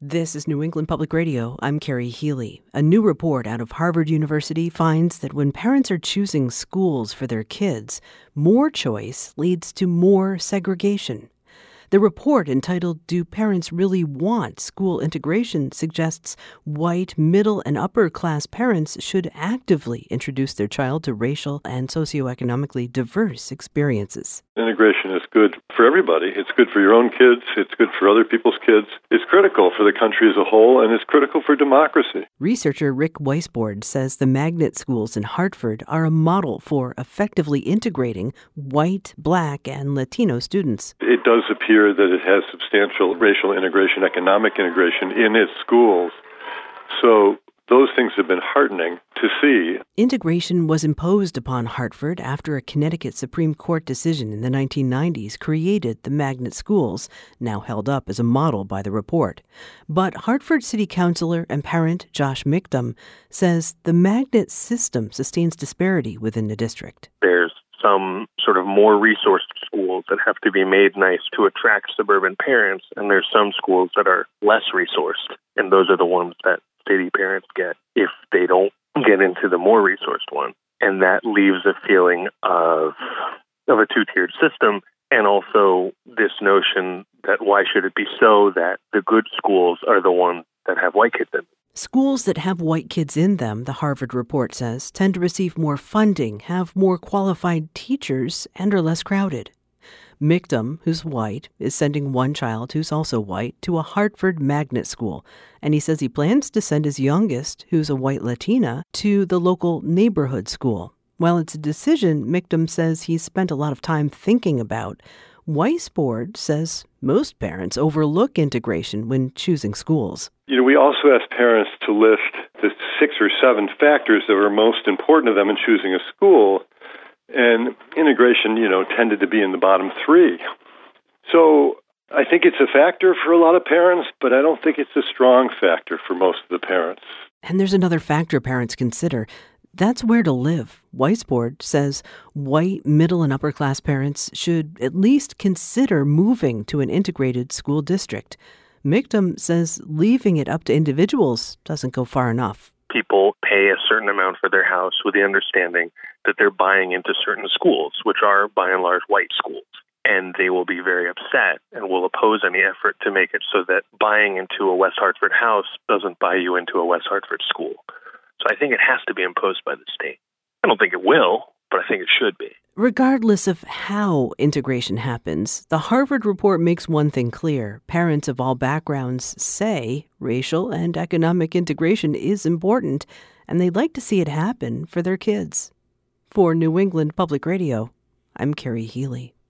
This is New England Public Radio. I'm Carrie Healy. A new report out of Harvard University finds that when parents are choosing schools for their kids, more choice leads to more segregation. The report, entitled "Do Parents Really Want School Integration?" suggests white, middle, and upper-class parents should actively introduce their child to racial and socioeconomically diverse experiences. Integration is good for everybody. It's good for your own kids. It's good for other people's kids. It's critical for the country as a whole, and it's critical for democracy. Researcher Rick Weisbord says the magnet schools in Hartford are a model for effectively integrating white, black, and Latino students. It does appear that it has substantial racial integration, economic integration in its schools. So those things have been heartening to see. Integration was imposed upon Hartford after a Connecticut Supreme Court decision in the 1990s created the magnet schools, now held up as a model by the report. But Hartford City Councilor and parent Josh Michtom says the magnet system sustains disparity within the district. There's some sort of more resourced schools that have to be made nice to attract suburban parents, and there's some schools that are less resourced, and those are the ones that city parents get if they don't get into the more resourced one. And that leaves a feeling of a two-tiered system, and also this notion that why should it be so that the good schools are the ones that have white kids in them. Schools that have white kids in them, the Harvard report says, tend to receive more funding, have more qualified teachers, and are less crowded. Michtom, who's white, is sending one child who's also white to a Hartford magnet school, and he says he plans to send his youngest, who's a white Latina, to the local neighborhood school. While it's a decision Michtom says he's spent a lot of time thinking about, Weisbord says most parents overlook integration when choosing schools. We also ask parents to list the 6 or 7 factors that are most important to them in choosing a school, and integration, tended to be in the bottom 3. So I think it's a factor for a lot of parents, but I don't think it's a strong factor for most of the parents. And there's another factor parents consider. That's where to live. Weisbord says white, middle, and upper-class parents should at least consider moving to an integrated school district. Michtom says leaving it up to individuals doesn't go far enough. People pay a certain amount for their house with the understanding that they're buying into certain schools, which are by and large white schools. And they will be very upset and will oppose any effort to make it so that buying into a West Hartford house doesn't buy you into a West Hartford school. So I think it has to be imposed by the state. I don't think it will, but I think it should be. Regardless of how integration happens, the Harvard report makes one thing clear. Parents of all backgrounds say racial and economic integration is important, and they'd like to see it happen for their kids. For New England Public Radio, I'm Carrie Healy.